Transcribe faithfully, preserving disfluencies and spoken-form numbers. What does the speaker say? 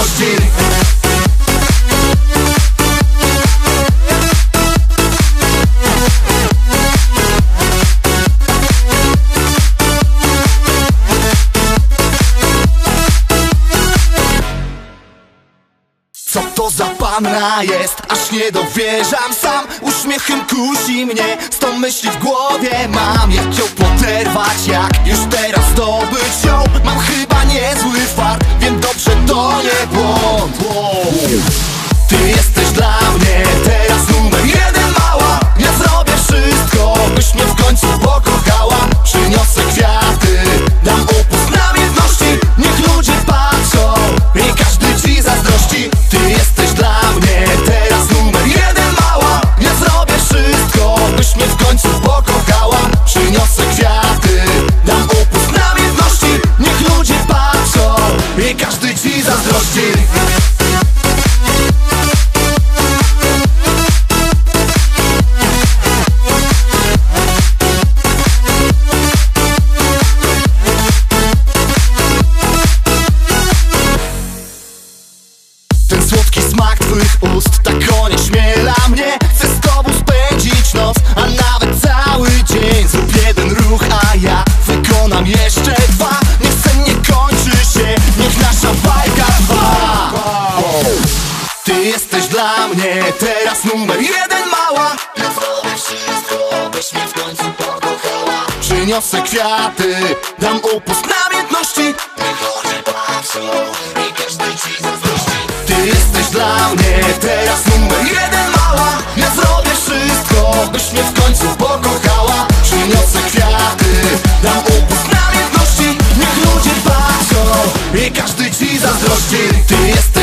zazdrości. Co to za panna jest? Aż nie dowierzam sam. Uśmiechem kusi mnie, sto myśli w głowie mam. Jak ją poderwać, jak już teraz zdobyć ją? Mam chyba niezły fart, wiem dobrze, to nie błąd. Ty jesteś dla mnie teraz numer jeden, mała. Ja zrobię wszystko, byś mnie w końcu pokochała. Przyniosę kwiaty, dam upust namiętności. Niech ludzie patrzą i każdy ci zazdrości. Ty jesteś dla mnie teraz numer jeden, mała. Ja zrobię wszystko, byś mnie w końcu pokochała. Przyniosę kwiaty, dam upust namiętności. Niech ludzie patrzą i każdy ci zazdrości. Ten słodki smak twych ust tak onieśmiela mnie. Chcę z tobą spędzić noc, a nawet cały dzień. Zrób jeden ruch, a ja wykonam jeszcze dwa. Niech sen nie kończy się, niech nasza bajka trwa. Ty jesteś dla mnie teraz numer jeden, mała. Ja zrobię wszystko, byś mnie w końcu pokochała. Przyniosę kwiaty, dam upust namiętności. Niech ludzie patrzą i każdy ci zazdrości. Ty jesteś dla mnie teraz numer jeden, mała. Ja zrobię wszystko, byś mnie w końcu pokochała. Przyniosę kwiaty, dam upust namiętności. Niech ludzie patrzą i każdy ci zazdrości. Ty jesteś